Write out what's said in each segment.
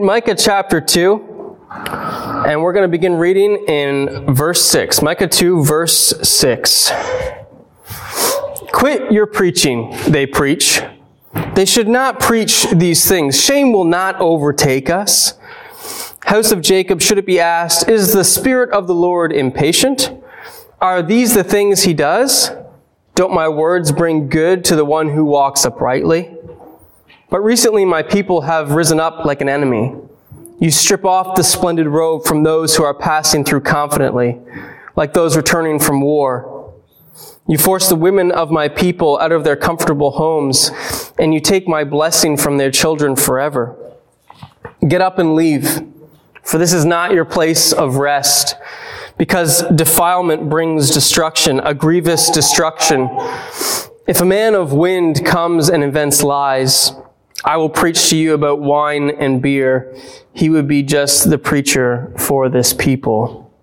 Micah chapter 2, and we're going to begin reading in verse 6. Micah 2, verse 6. Quit your preaching, they preach. They should not preach these things. Shame will not overtake us. House of Jacob, should it be asked, is the Spirit of the Lord impatient? Are these the things he does? Don't my words bring good to the one who walks uprightly? But recently my people have risen up like an enemy. You strip off the splendid robe from those who are passing through confidently, like those returning from war. You force the women of my people out of their comfortable homes, and you take my blessing from their children forever. Get up and leave, for this is not your place of rest, because defilement brings destruction, a grievous destruction. If a man of wind comes and invents lies, I will preach to you about wine and beer. He would be just the preacher for this people.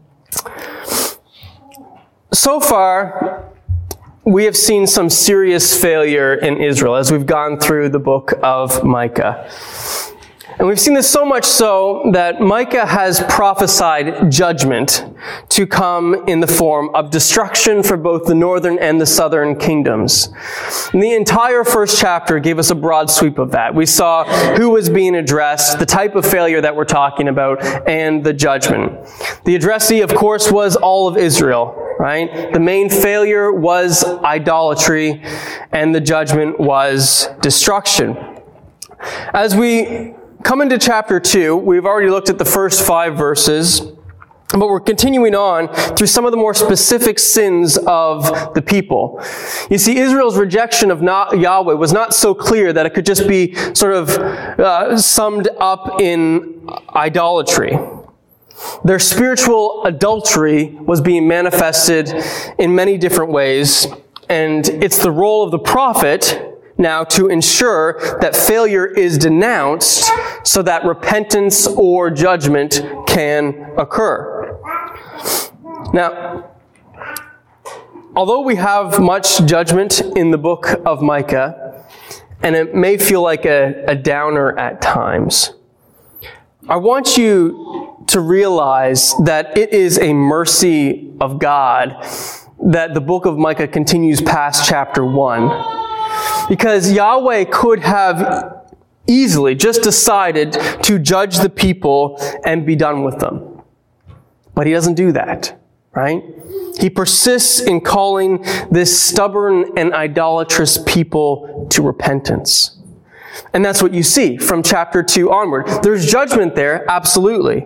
So far, we have seen some serious failure in Israel as we've gone through the book of Micah. And we've seen this so much so that Micah has prophesied judgment to come in the form of destruction for both the northern and the southern kingdoms. And the entire first chapter gave us a broad sweep of that. We saw who was being addressed, the type of failure that we're talking about, and the judgment. The addressee, of course, was all of Israel, right? The main failure was idolatry, and the judgment was destruction. As we come into chapter 2, we've already looked at the first 5 verses, but we're continuing on through some of the more specific sins of the people. You see, Israel's rejection of Yahweh was not so clear that it could just be sort of summed up in idolatry. Their spiritual adultery was being manifested in many different ways, and it's the role of the prophet now to ensure that failure is denounced so that repentance or judgment can occur. Now, although we have much judgment in the book of Micah, and it may feel like a downer at times, I want you to realize that it is a mercy of God that the book of Micah continues past chapter 1. Because Yahweh could have easily just decided to judge the people and be done with them. But he doesn't do that, right? He persists in calling this stubborn and idolatrous people to repentance. And that's what you see from chapter 2 onward. There's judgment there, absolutely.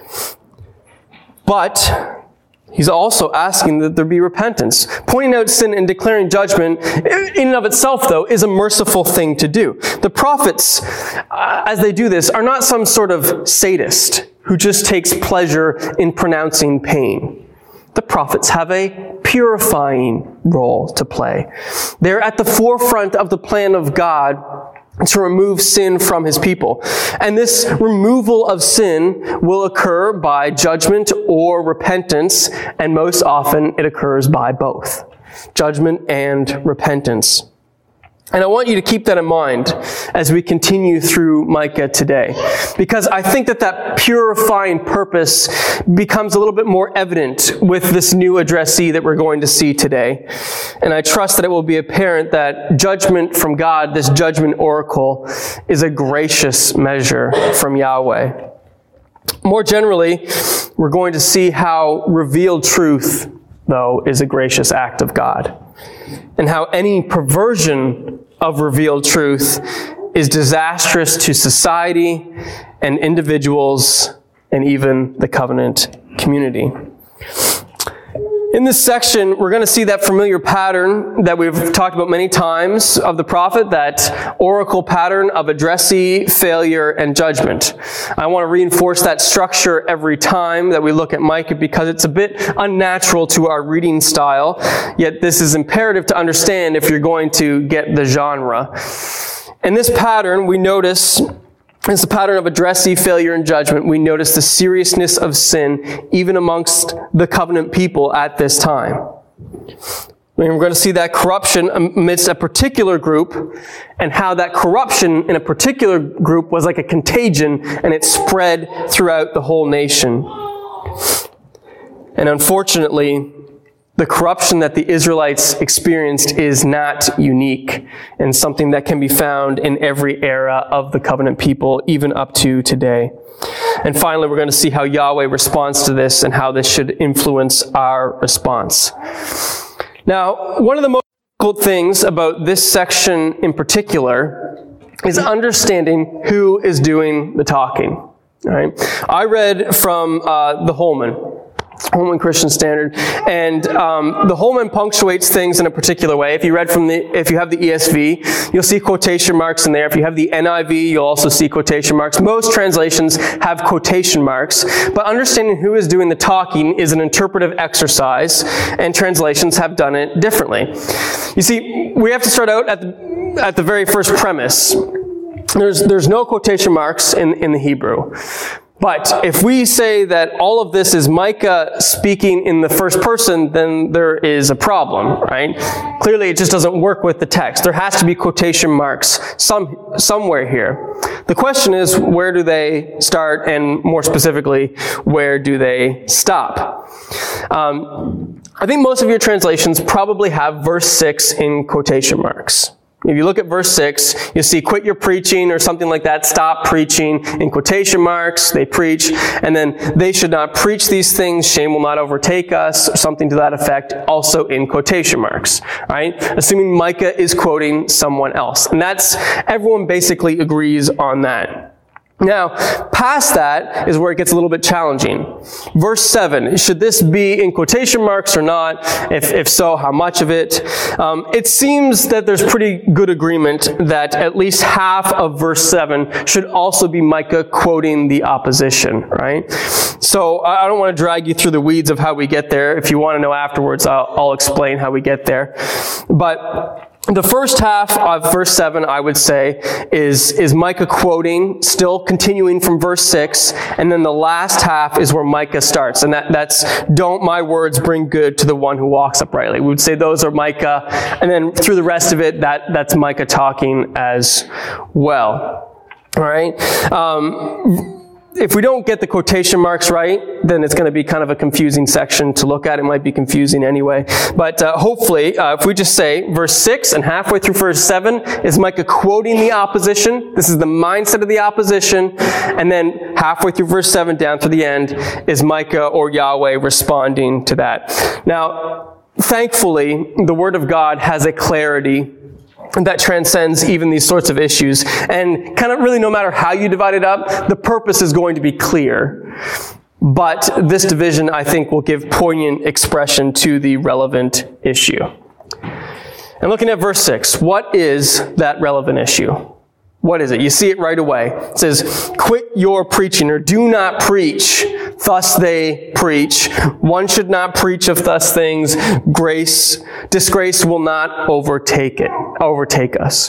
But he's also asking that there be repentance. Pointing out sin and declaring judgment in and of itself, though, is a merciful thing to do. The prophets, as they do this, are not some sort of sadist who just takes pleasure in pronouncing pain. The prophets have a purifying role to play. They're at the forefront of the plan of God to remove sin from his people. And this removal of sin will occur by judgment or repentance, and most often it occurs by both. Judgment and repentance. And I want you to keep that in mind as we continue through Micah today, because I think that purifying purpose becomes a little bit more evident with this new addressee that we're going to see today. And I trust that it will be apparent that judgment from God, this judgment oracle, is a gracious measure from Yahweh. More generally, we're going to see how revealed truth, though, is a gracious act of God, and how any perversion of revealed truth is disastrous to society and individuals and even the covenant community. In this section, we're going to see that familiar pattern that we've talked about many times of the prophet, that oracle pattern of addressee, failure, and judgment. I want to reinforce that structure every time that we look at Micah because it's a bit unnatural to our reading style, yet this is imperative to understand if you're going to get the genre. In this pattern, we notice it's the pattern of addressee, failure, and judgment. We notice the seriousness of sin even amongst the covenant people at this time. We're going to see that corruption amidst a particular group, and how that corruption in a particular group was like a contagion, and it spread throughout the whole nation. And unfortunately, the corruption that the Israelites experienced is not unique, and something that can be found in every era of the covenant people, even up to today. And finally, we're going to see how Yahweh responds to this and how this should influence our response. Now, one of the most difficult things about this section in particular is understanding who is doing the talking. All right? I read from the Holman Christian Standard, and the Holman punctuates things in a particular way. If you have the ESV, you'll see quotation marks in there. If you have the NIV, you'll also see quotation marks. Most translations have quotation marks, but understanding who is doing the talking is an interpretive exercise, and translations have done it differently. You see, we have to start out at the very first premise. There's no quotation marks in the Hebrew. But if we say that all of this is Micah speaking in the first person, then there is a problem, right? Clearly, it just doesn't work with the text. There has to be quotation marks somewhere here. The question is, where do they start, and more specifically, where do they stop? I think most of your translations probably have verse 6 in quotation marks. If you look at verse 6, you'll see quit your preaching or something like that, stop preaching in quotation marks, they preach, and then they should not preach these things, shame will not overtake us, or something to that effect, also in quotation marks, right? Assuming Micah is quoting someone else. And everyone basically agrees on that. Now, past that is where it gets a little bit challenging. Verse 7, should this be in quotation marks or not? If so, how much of it? It seems that there's pretty good agreement that at least half of verse 7 should also be Micah quoting the opposition, right? So I don't want to drag you through the weeds of how we get there. If you want to know afterwards, I'll explain how we get there. But the first half of verse 7, I would say, is Micah quoting, still continuing from verse 6, and then the last half is where Micah starts, and that's, don't my words bring good to the one who walks uprightly. We would say those are Micah, and then through the rest of it, that's Micah talking as well. All right? If we don't get the quotation marks right, then it's going to be kind of a confusing section to look at. It might be confusing anyway. But hopefully, if we just say verse 6 and halfway through verse 7 is Micah quoting the opposition. This is the mindset of the opposition. And then halfway through verse 7 down to the end is Micah or Yahweh responding to that. Now, thankfully, the Word of God has a clarity that transcends even these sorts of issues. And kind of really no matter how you divide it up, the purpose is going to be clear. But this division, I think, will give poignant expression to the relevant issue. And looking at verse 6, what is that relevant issue? What is it? You see it right away. It says, quit your preaching, or do not preach. Thus they preach. One should not preach of thus things. Disgrace will not overtake us.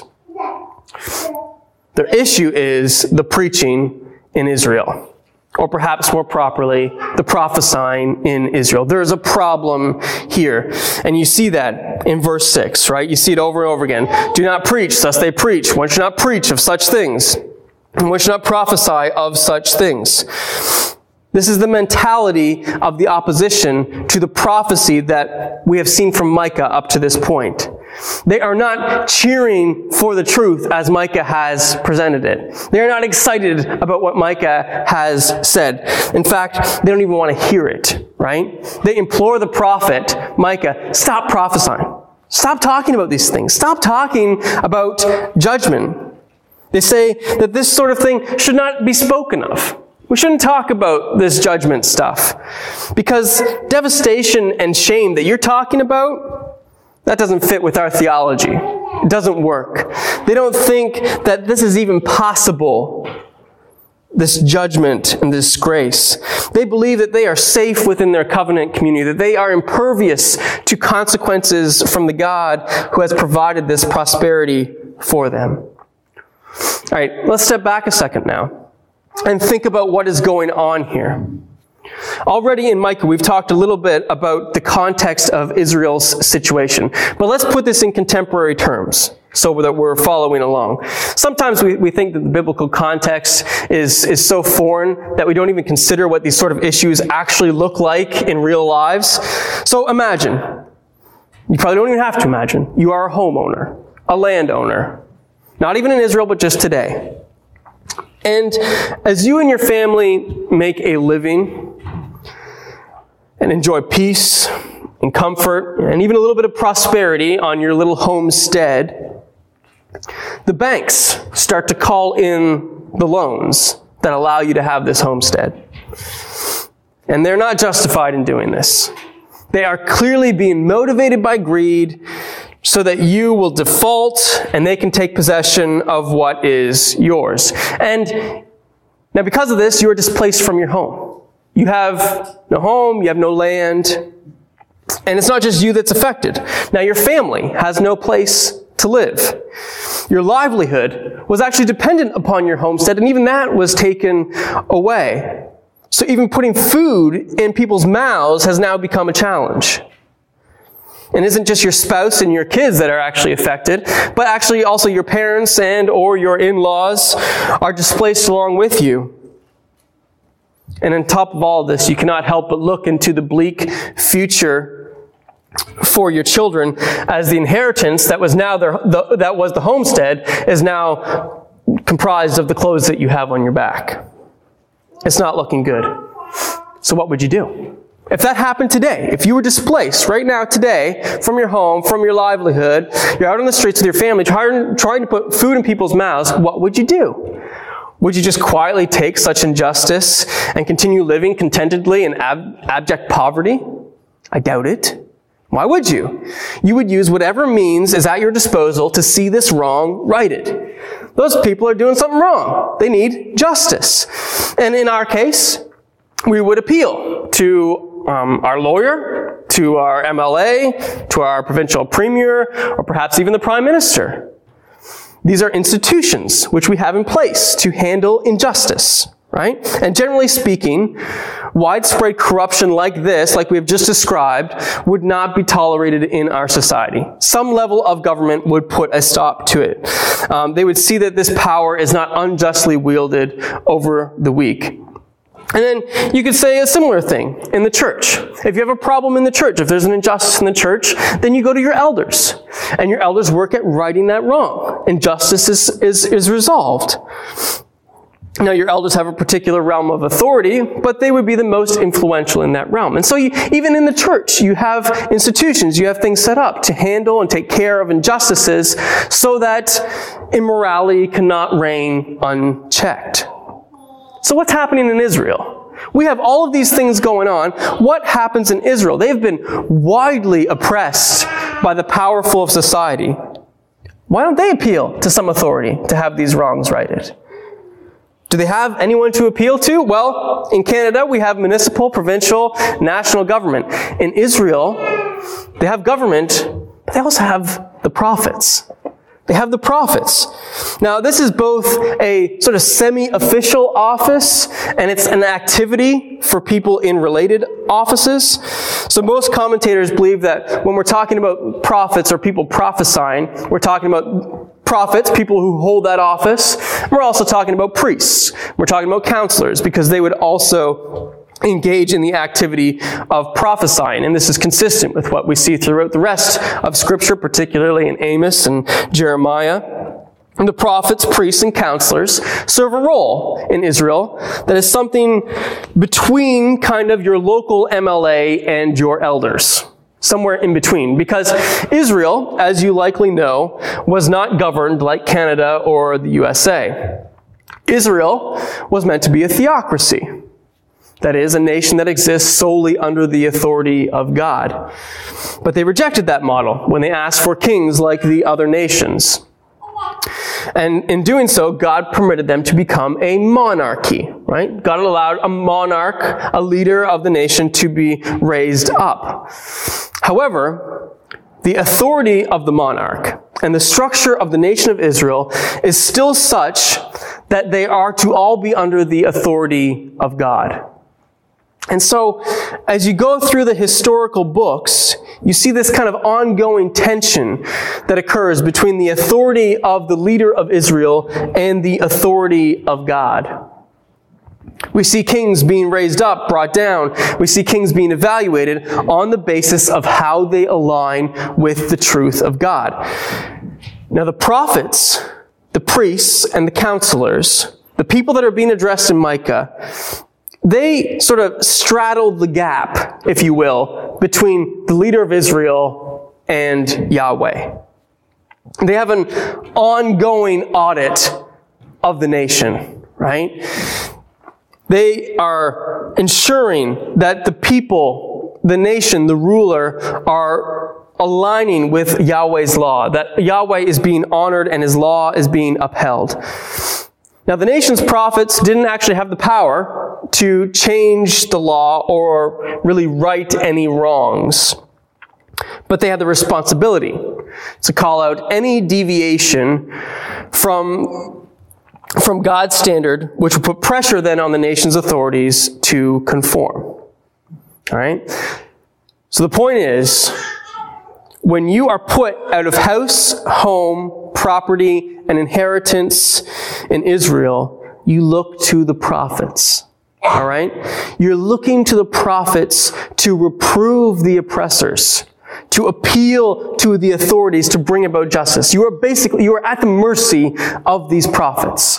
The issue is the preaching in Israel. Or perhaps more properly, the prophesying in Israel. There is a problem here. And you see that in verse 6, right? You see it over and over again. Do not preach, thus they preach. One should not preach of such things. And one should not prophesy of such things. This is the mentality of the opposition to the prophecy that we have seen from Micah up to this point. They are not cheering for the truth as Micah has presented it. They are not excited about what Micah has said. In fact, they don't even want to hear it, right? They implore the prophet, Micah, stop prophesying. Stop talking about these things. Stop talking about judgment. They say that this sort of thing should not be spoken of. We shouldn't talk about this judgment stuff. Because devastation and shame that you're talking about, that doesn't fit with our theology. It doesn't work. They don't think that this is even possible, this judgment and this grace. They believe that they are safe within their covenant community, that they are impervious to consequences from the God who has provided this prosperity for them. All right, let's step back a second now and think about what is going on here. Already in Micah, we've talked a little bit about the context of Israel's situation. But let's put this in contemporary terms so that we're following along. Sometimes we think that the biblical context is so foreign that we don't even consider what these sort of issues actually look like in real lives. So imagine, you probably don't even have to imagine, you are a homeowner, a landowner, not even in Israel, but just today. And as you and your family make a living and enjoy peace and comfort and even a little bit of prosperity on your little homestead, the banks start to call in the loans that allow you to have this homestead. And they're not justified in doing this. They are clearly being motivated by greed so that you will default and they can take possession of what is yours. And now because of this, you are displaced from your home. You have no home, you have no land, and it's not just you that's affected. Now your family has no place to live. Your livelihood was actually dependent upon your homestead, and even that was taken away. So even putting food in people's mouths has now become a challenge. And it isn't just your spouse and your kids that are actually affected, but actually also your parents and or your in-laws are displaced along with you. And on top of all of this, you cannot help but look into the bleak future for your children as the inheritance that was now that was the homestead is now comprised of the clothes that you have on your back. It's not looking good. So what would you do? If that happened today, if you were displaced right now today from your home, from your livelihood, you're out on the streets with your family trying to put food in people's mouths, what would you do? Would you just quietly take such injustice and continue living contentedly in abject poverty? I doubt it. Why would you? You would use whatever means is at your disposal to see this wrong righted. Those people are doing something wrong. They need justice. And in our case, we would appeal to our lawyer, to our MLA, to our provincial premier, or perhaps even the prime minister. These are institutions which we have in place to handle injustice, right? And generally speaking, widespread corruption like this, like we have just described, would not be tolerated in our society. Some level of government would put a stop to it. They would see that this power is not unjustly wielded over the weak. And then you could say a similar thing in the church. If you have a problem in the church, if there's an injustice in the church, then you go to your elders. And your elders work at righting that wrong. And justice is resolved. Now, your elders have a particular realm of authority, but they would be the most influential in that realm. And so even in the church, you have institutions, you have things set up to handle and take care of injustices so that immorality cannot reign unchecked. So what's happening in Israel? We have all of these things going on. What happens in Israel? They've been widely oppressed by the powerful of society. Why don't they appeal to some authority to have these wrongs righted? Do they have anyone to appeal to? Well, in Canada, we have municipal, provincial, national government. In Israel, they have government, but they also have the prophets. They have the prophets. Now, this is both a sort of semi-official office, and it's an activity for people in related offices. So most commentators believe that when we're talking about prophets or people prophesying, we're talking about prophets, people who hold that office. We're also talking about priests. We're talking about counselors, because they would also engage in the activity of prophesying. And this is consistent with what we see throughout the rest of Scripture, particularly in Amos and Jeremiah. And the prophets, priests, and counselors serve a role in Israel that is something between kind of your local MLA and your elders. Somewhere in between. Because Israel, as you likely know, was not governed like Canada or the USA. Israel was meant to be a theocracy. That is, a nation that exists solely under the authority of God. But they rejected that model when they asked for kings like the other nations. And in doing so, God permitted them to become a monarchy, right? God allowed a monarch, a leader of the nation, to be raised up. However, the authority of the monarch and the structure of the nation of Israel is still such that they are to all be under the authority of God. And so, as you go through the historical books, you see this kind of ongoing tension that occurs between the authority of the leader of Israel and the authority of God. We see kings being raised up, brought down. We see kings being evaluated on the basis of how they align with the truth of God. Now, the prophets, the priests, and the counselors, the people that are being addressed in Micah, they sort of straddle the gap, if you will, between the leader of Israel and Yahweh. They have an ongoing audit of the nation, right? They are ensuring that the people, the nation, the ruler, are aligning with Yahweh's law, that Yahweh is being honored and His law is being upheld. Now, the nation's prophets didn't actually have the power to change the law or really right any wrongs. But they had the responsibility to call out any deviation from God's standard, which would put pressure then on the nation's authorities to conform. All right? So the point is, when you are put out of house, home, property, and inheritance in Israel, you look to the prophets. All right? You're looking to the prophets to reprove the oppressors, to appeal to the authorities to bring about justice. You are at the mercy of these prophets.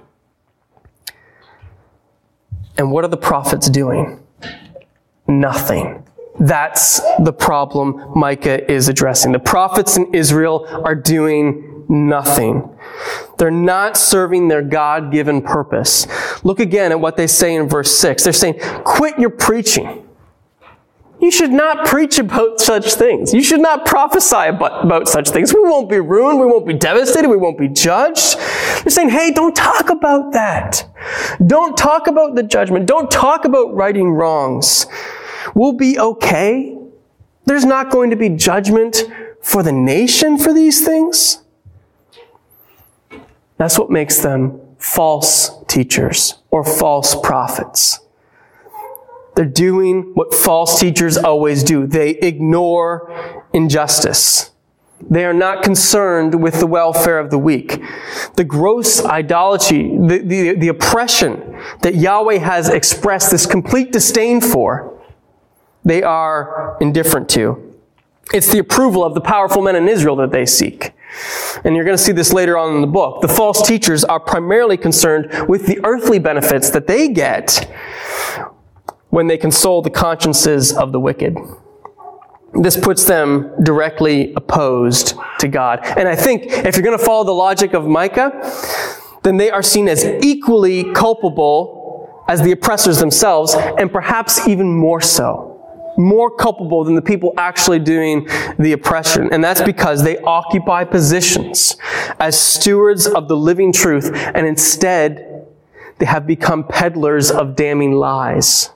And what are the prophets doing? Nothing. That's the problem Micah is addressing. The prophets in Israel are doing nothing. They're not serving their God-given purpose. Look again at what they say in verse 6. They're saying, quit your preaching. You should not preach about such things. You should not prophesy about such things. We won't be ruined. We won't be devastated. We won't be judged. They're saying, hey, don't talk about that. Don't talk about the judgment. Don't talk about righting wrongs. We'll be okay. There's not going to be judgment for the nation for these things. That's what makes them false teachers or false prophets. They're doing what false teachers always do. They ignore injustice. They are not concerned with the welfare of the weak. The gross idolatry, the oppression that Yahweh has expressed this complete disdain for, they are indifferent to. It's the approval of the powerful men in Israel that they seek. And you're going to see this later on in the book. The false teachers are primarily concerned with the earthly benefits that they get when they console the consciences of the wicked. This puts them directly opposed to God. And I think if you're going to follow the logic of Micah, then they are seen as equally culpable as the oppressors themselves, and perhaps even more so. More culpable than the people actually doing the oppression. And that's because they occupy positions as stewards of the living truth, and instead they have become peddlers of damning lies.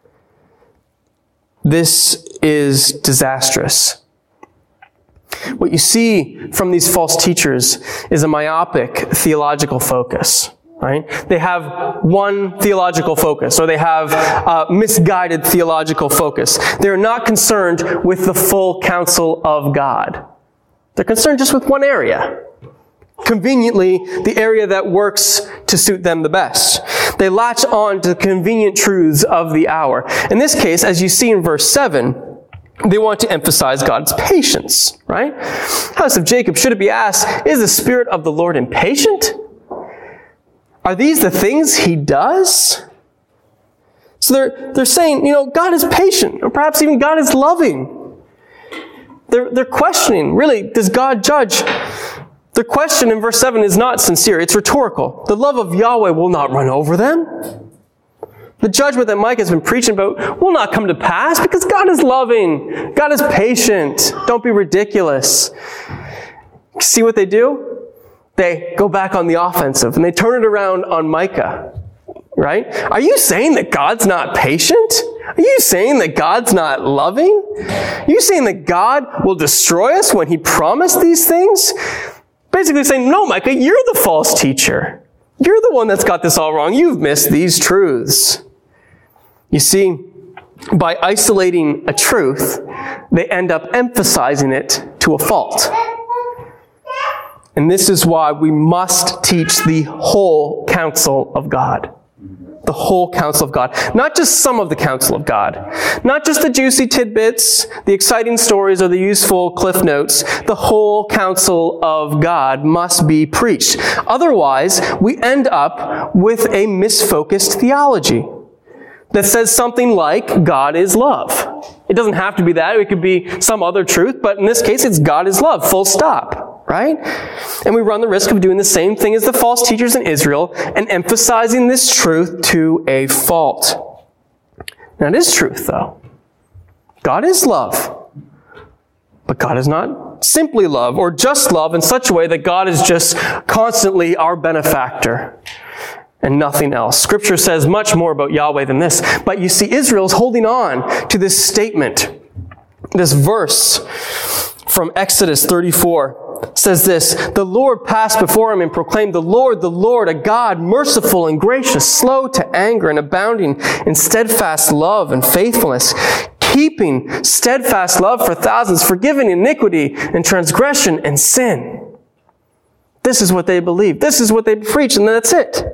This is disastrous. What you see from these false teachers is a myopic theological focus. Right? They have one theological focus, or they have a misguided theological focus. They're not concerned with the full counsel of God. They're concerned just with one area. Conveniently, the area that works to suit them the best. They latch on to the convenient truths of the hour. In this case, as you see in verse 7, they want to emphasize God's patience, right? House of Jacob, should it be asked, is the Spirit of the Lord impatient? Are these the things He does? So they're saying, God is patient, or perhaps even God is loving. They're questioning, really, does God judge? Their question in verse 7 is not sincere, it's rhetorical. The love of Yahweh will not run over them. The judgment that Micah has been preaching about will not come to pass because God is loving. God is patient. Don't be ridiculous. See what they do? They go back on the offensive and they turn it around on Micah, right? Are you saying that God's not patient? Are you saying that God's not loving? Are you saying that God will destroy us when He promised these things? Basically saying, no, Micah, you're the false teacher. You're the one that's got this all wrong. You've missed these truths. You see, by isolating a truth, they end up emphasizing it to a fault. And this is why we must teach the whole counsel of God. The whole counsel of God. Not just some of the counsel of God. Not just the juicy tidbits, the exciting stories, or the useful cliff notes. The whole counsel of God must be preached. Otherwise, we end up with a misfocused theology that says something like, God is love. It doesn't have to be that. It could be some other truth, but in this case, it's God is love, full stop, right? And we run the risk of doing the same thing as the false teachers in Israel and emphasizing this truth to a fault. Now, it is truth, though. God is love. But God is not simply love or just love in such a way that God is just constantly our benefactor and nothing else. Scripture says much more about Yahweh than this. But you see, Israel's holding on to this statement. This verse from Exodus 34 says this, "The Lord passed before him and proclaimed, the Lord, a God merciful and gracious, slow to anger and abounding in steadfast love and faithfulness, keeping steadfast love for thousands, forgiving iniquity and transgression and sin." This is what they believe. This is what they preach, and that's it.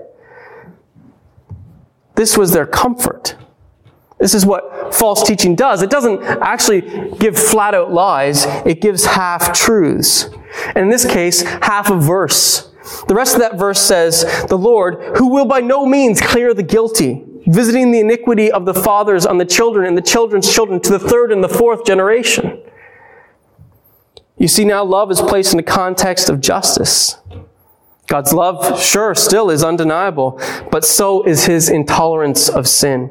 This was their comfort. This is what false teaching does. It doesn't actually give flat-out lies. It gives half-truths. And in this case, half a verse. The rest of that verse says, "The Lord, who will by no means clear the guilty, visiting the iniquity of the fathers on the children and the children's children to the third and the fourth generation." You see, now love is placed in the context of justice. God's love, sure, still is undeniable, but so is his intolerance of sin.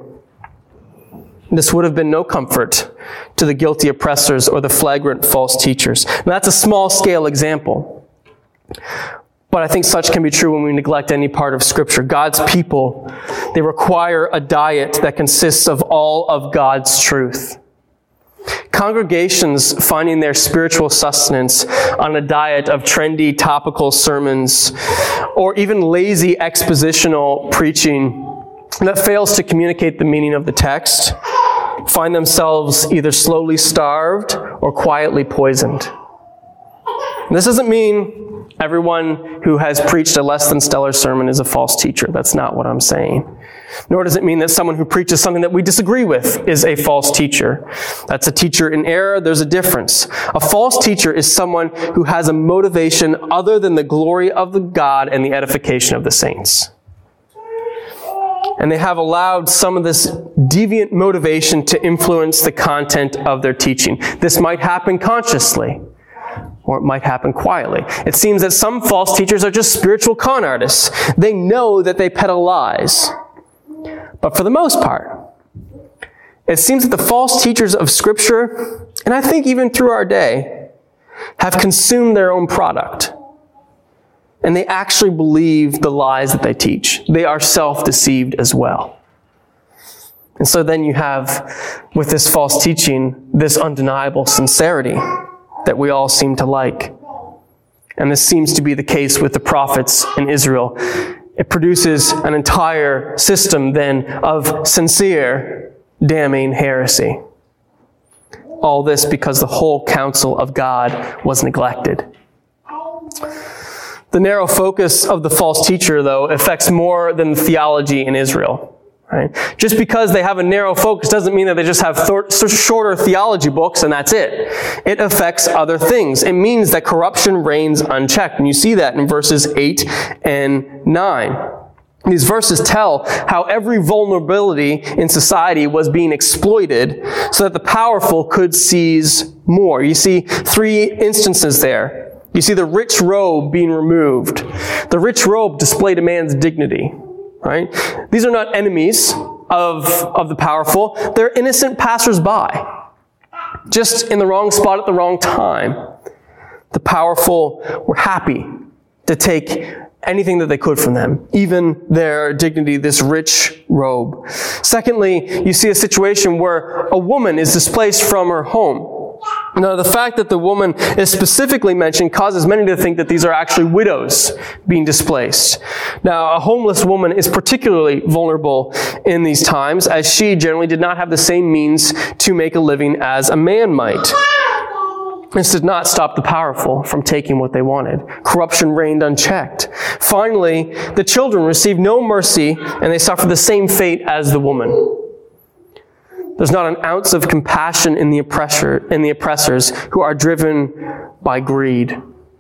This would have been no comfort to the guilty oppressors or the flagrant false teachers. Now, that's a small-scale example. But I think such can be true when we neglect any part of Scripture. God's people, they require a diet that consists of all of God's truth. Congregations finding their spiritual sustenance on a diet of trendy topical sermons or even lazy expositional preaching that fails to communicate the meaning of the text find themselves either slowly starved or quietly poisoned. And this doesn't mean everyone who has preached a less than stellar sermon is a false teacher. That's not what I'm saying. Nor does it mean that someone who preaches something that we disagree with is a false teacher. That's a teacher in error. There's a difference. A false teacher is someone who has a motivation other than the glory of the God and the edification of the saints. And they have allowed some of this deviant motivation to influence the content of their teaching. This might happen consciously, or it might happen quietly. It seems that some false teachers are just spiritual con artists. They know that they peddle lies. But for the most part, it seems that the false teachers of Scripture, and I think even through our day, have consumed their own product. And they actually believe the lies that they teach. They are self-deceived as well. And so then you have, with this false teaching, this undeniable sincerity that we all seem to like. And this seems to be the case with the prophets in Israel. It produces an entire system then of sincere, damning heresy. All this because the whole counsel of God was neglected. The narrow focus of the false teacher, though, affects more than theology in Israel. Right? Just because they have a narrow focus doesn't mean that they just have shorter theology books and that's it. It affects other things. It means that corruption reigns unchecked. And you see that in verses 8 and 9. These verses tell how every vulnerability in society was being exploited so that the powerful could seize more. You see 3 instances there. You see the rich robe being removed. The rich robe displayed a man's dignity. Right? These are not enemies of the powerful. They're innocent passersby, just in the wrong spot at the wrong time. The powerful were happy to take anything that they could from them, even their dignity, this rich robe. Secondly, you see a situation where a woman is displaced from her home. Now, the fact that the woman is specifically mentioned causes many to think that these are actually widows being displaced. Now, a homeless woman is particularly vulnerable in these times, as she generally did not have the same means to make a living as a man might. This did not stop the powerful from taking what they wanted. Corruption reigned unchecked. Finally, the children received no mercy, and they suffered the same fate as the woman. There's not an ounce of compassion in the oppressors who are driven by greed.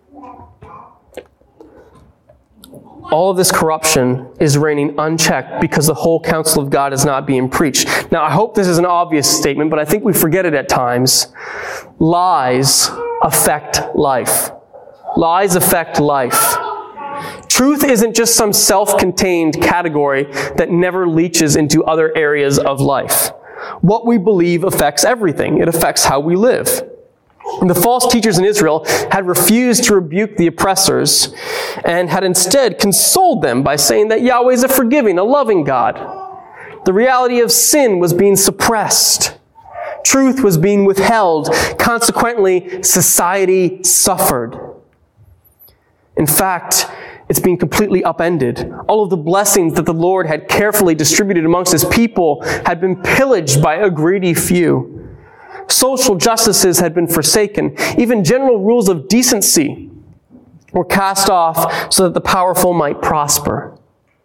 All of this corruption is reigning unchecked because the whole counsel of God is not being preached. Now, I hope this is an obvious statement, but I think we forget it at times. Lies affect life. Lies affect life. Truth isn't just some self-contained category that never leaches into other areas of life. What we believe affects everything. It affects how we live. And the false teachers in Israel had refused to rebuke the oppressors and had instead consoled them by saying that Yahweh is a forgiving, a loving God. The reality of sin was being suppressed. Truth was being withheld. Consequently, society suffered. In fact, it's being completely upended. All of the blessings that the Lord had carefully distributed amongst His people had been pillaged by a greedy few. Social justices had been forsaken. Even general rules of decency were cast off so that the powerful might prosper.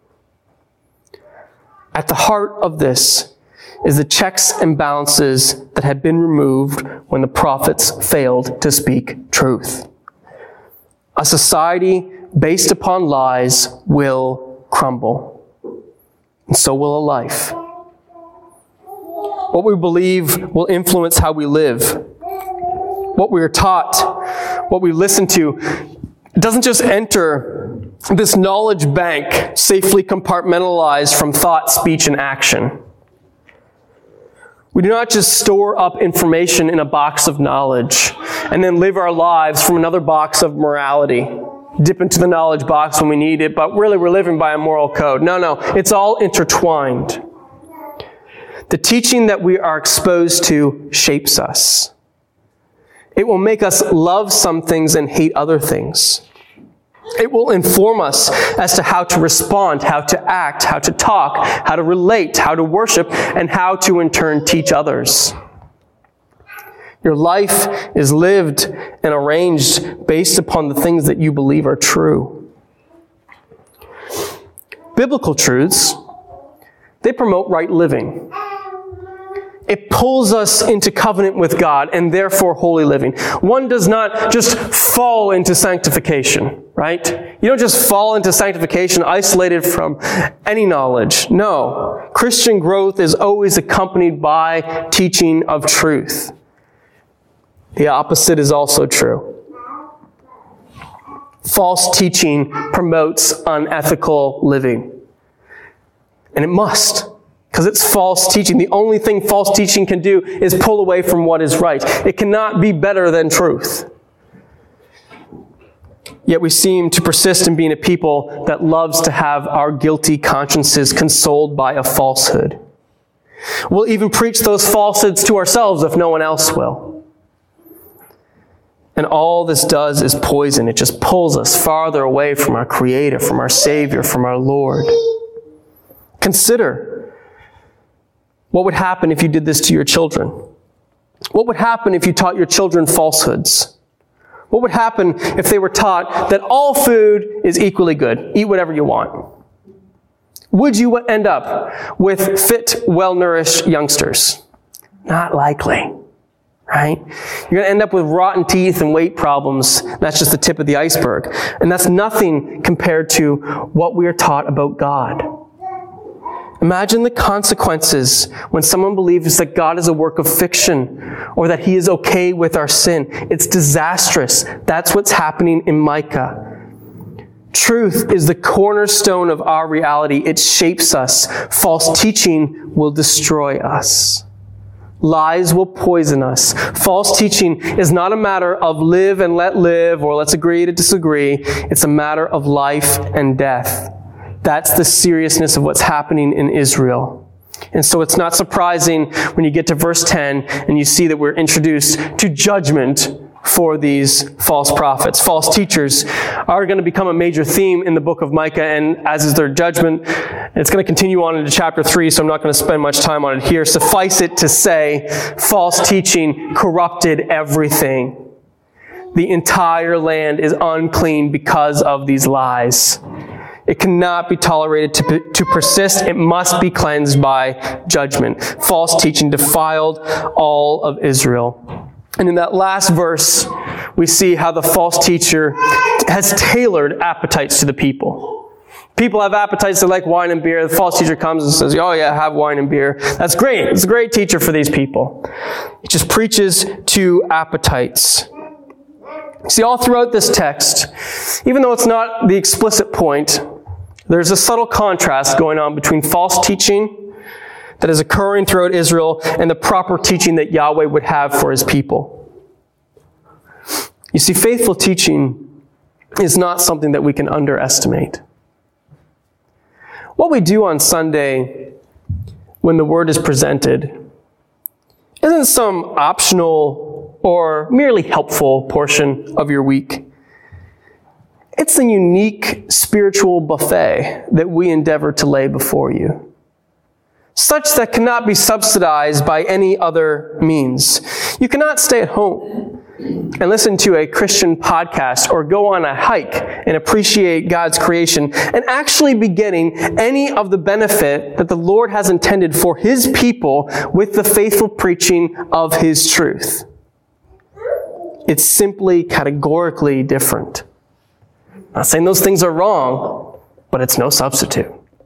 At the heart of this is the checks and balances that had been removed when the prophets failed to speak truth. A society based upon lies will crumble. And so will a life. What we believe will influence how we live. What we are taught, what we listen to, doesn't just enter this knowledge bank safely compartmentalized from thought, speech, and action. We do not just store up information in a box of knowledge and then live our lives from another box of morality. Dip into the knowledge box when we need it, but really we're living by a moral code. No, it's all intertwined. The teaching that we are exposed to shapes us. It will make us love some things and hate other things. It will inform us as to how to respond, how to act, how to talk, how to relate, how to worship, and how to in turn teach others. Your life is lived and arranged based upon the things that you believe are true. Biblical truths, they promote right living. It pulls us into covenant with God and therefore holy living. One does not just fall into sanctification, right? You don't just fall into sanctification isolated from any knowledge. No. Christian growth is always accompanied by teaching of truth. The opposite is also true. False teaching promotes unethical living. And it must, because it's false teaching. The only thing false teaching can do is pull away from what is right. It cannot be better than truth. Yet we seem to persist in being a people that loves to have our guilty consciences consoled by a falsehood. We'll even preach those falsehoods to ourselves if no one else will. And all this does is poison. It just pulls us farther away from our Creator, from our Savior, from our Lord. Consider what would happen if you did this to your children. What would happen if you taught your children falsehoods? What would happen if they were taught that all food is equally good? Eat whatever you want. Would you end up with fit, well-nourished youngsters? Not likely. Right? You're going to end up with rotten teeth and weight problems. That's just the tip of the iceberg. And that's nothing compared to what we are taught about God. Imagine the consequences when someone believes that God is a work of fiction or that He is okay with our sin. It's disastrous. That's what's happening in Micah. Truth is the cornerstone of our reality. It shapes us. False teaching will destroy us. Lies will poison us. False teaching is not a matter of live and let live or let's agree to disagree. It's a matter of life and death. That's the seriousness of what's happening in Israel. And so it's not surprising when you get to verse 10 and you see that we're introduced to judgment for these false prophets. False teachers are going to become a major theme in the book of Micah, and as is their judgment. And it's going to continue on into chapter 3, so I'm not going to spend much time on it here. Suffice it to say, false teaching corrupted everything. The entire land is unclean because of these lies. It cannot be tolerated to persist. It must be cleansed by judgment. False teaching defiled all of Israel. And in that last verse, we see how the false teacher has tailored appetites to the people. People have appetites, they like wine and beer. The false teacher comes and says, oh yeah, have wine and beer. That's great. It's a great teacher for these people. It just preaches to appetites. See, all throughout this text, even though it's not the explicit point, there's a subtle contrast going on between false teaching that is occurring throughout Israel and the proper teaching that Yahweh would have for his people. You see, faithful teaching is not something that we can underestimate. What we do on Sunday when the word is presented isn't some optional or merely helpful portion of your week. It's a unique spiritual buffet that we endeavor to lay before you, such that cannot be subsidized by any other means. You cannot stay at home and listen to a Christian podcast or go on a hike and appreciate God's creation and actually be getting any of the benefit that the Lord has intended for his people with the faithful preaching of his truth. It's simply categorically different. I'm not saying those things are wrong, but it's no substitute.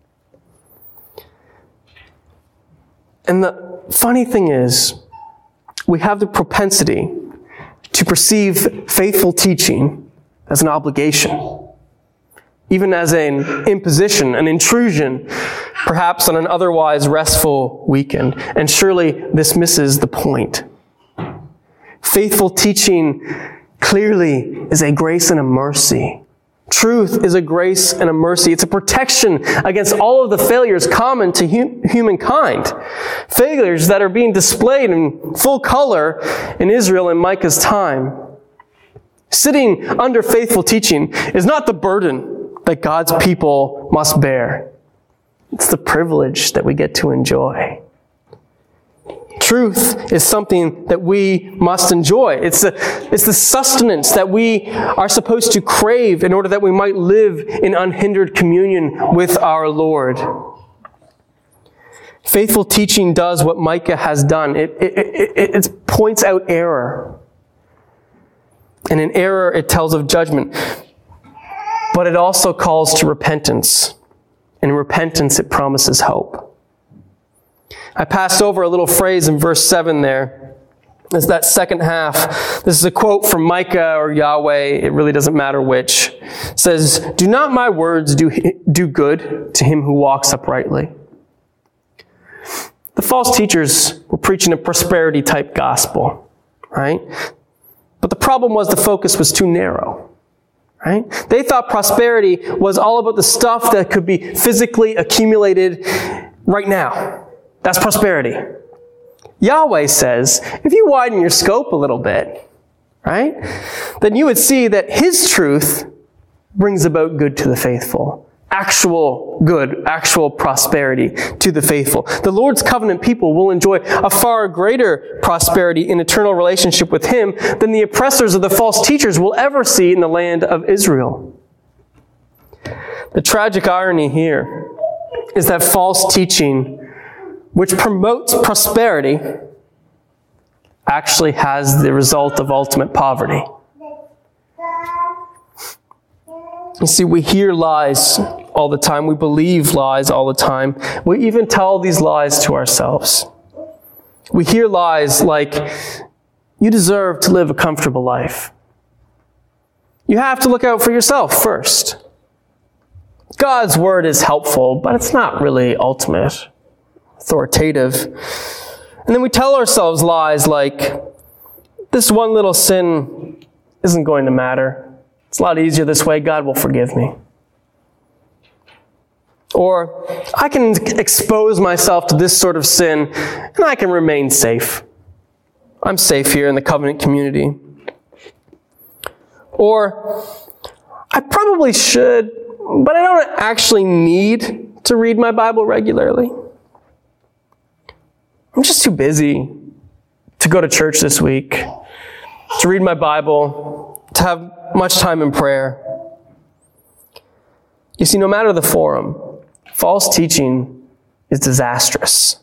And the funny thing is, we have the propensity to perceive faithful teaching as an obligation, even as an imposition, an intrusion, perhaps on an otherwise restful weekend. And surely this misses the point. Faithful teaching clearly is a grace and a mercy. Truth is a grace and a mercy. It's a protection against all of the failures common to humankind. Failures that are being displayed in full color in Israel in Micah's time. Sitting under faithful teaching is not the burden that God's people must bear. It's the privilege that we get to enjoy. Truth is something that we must enjoy. It's the sustenance that we are supposed to crave in order that we might live in unhindered communion with our Lord. Faithful teaching does what Micah has done. It points out error. And in error, it tells of judgment. But it also calls to repentance. And in repentance, it promises hope. I passed over a little phrase in verse 7 there. It's that second half. This is a quote from Micah or Yahweh. It really doesn't matter which. It says, "Do not my words do good to him who walks uprightly?" The false teachers were preaching a prosperity type gospel, right? But the problem was the focus was too narrow, right? They thought prosperity was all about the stuff that could be physically accumulated right now. That's prosperity. Yahweh says, if you widen your scope a little bit, right, then you would see that his truth brings about good to the faithful. Actual good, actual prosperity to the faithful. The Lord's covenant people will enjoy a far greater prosperity in eternal relationship with him than the oppressors of the false teachers will ever see in the land of Israel. The tragic irony here is that false teaching, which promotes prosperity, actually has the result of ultimate poverty. You see, we hear lies all the time. We believe lies all the time. We even tell these lies to ourselves. We hear lies like, you deserve to live a comfortable life. You have to look out for yourself first. God's word is helpful, but it's not really ultimate, authoritative. And then we tell ourselves lies like, this one little sin isn't going to matter. It's a lot easier this way. God will forgive me. Or I can expose myself to this sort of sin and I can remain safe. I'm safe here in the covenant community. Or I probably should, but I don't actually need to read my Bible regularly. I'm just too busy to go to church this week, to read my Bible, to have much time in prayer. You see, no matter the forum, false teaching is disastrous.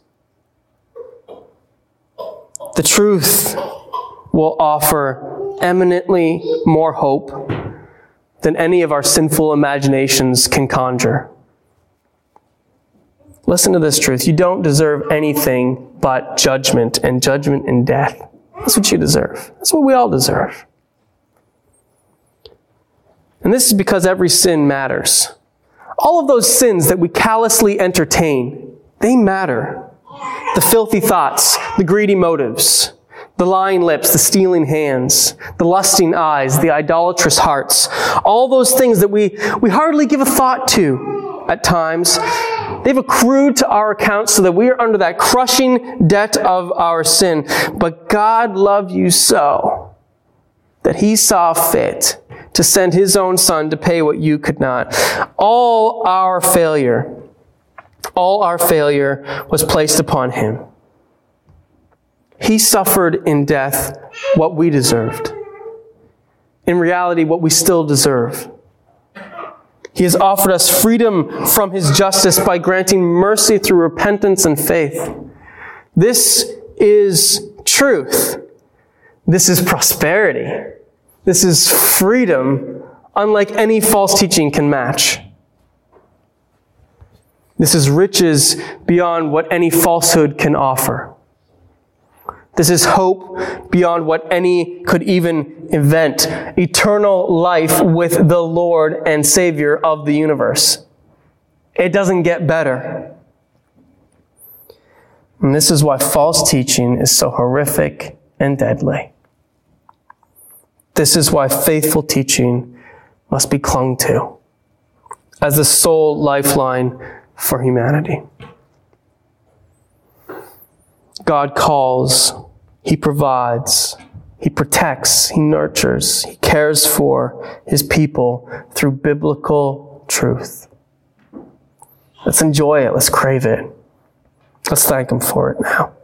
The truth will offer eminently more hope than any of our sinful imaginations can conjure. Listen to this truth. You don't deserve anything but judgment and death. That's what you deserve. That's what we all deserve. And this is because every sin matters. All of those sins that we callously entertain, they matter. The filthy thoughts, the greedy motives, the lying lips, the stealing hands, the lusting eyes, the idolatrous hearts, all those things that we hardly give a thought to at times, they've accrued to our account so that we are under that crushing debt of our sin. But God loved you so that He saw fit to send His own Son to pay what you could not. All our failure was placed upon Him. He suffered in death what we deserved. In reality, what we still deserve. He has offered us freedom from His justice by granting mercy through repentance and faith. This is truth. This is prosperity. This is freedom, unlike any false teaching can match. This is riches beyond what any falsehood can offer. This is hope beyond what any could even invent. Eternal life with the Lord and Savior of the universe. It doesn't get better. And this is why false teaching is so horrific and deadly. This is why faithful teaching must be clung to as the sole lifeline for humanity. God calls, He provides, He protects, He nurtures, He cares for His people through biblical truth. Let's enjoy it. Let's crave it. Let's thank Him for it now.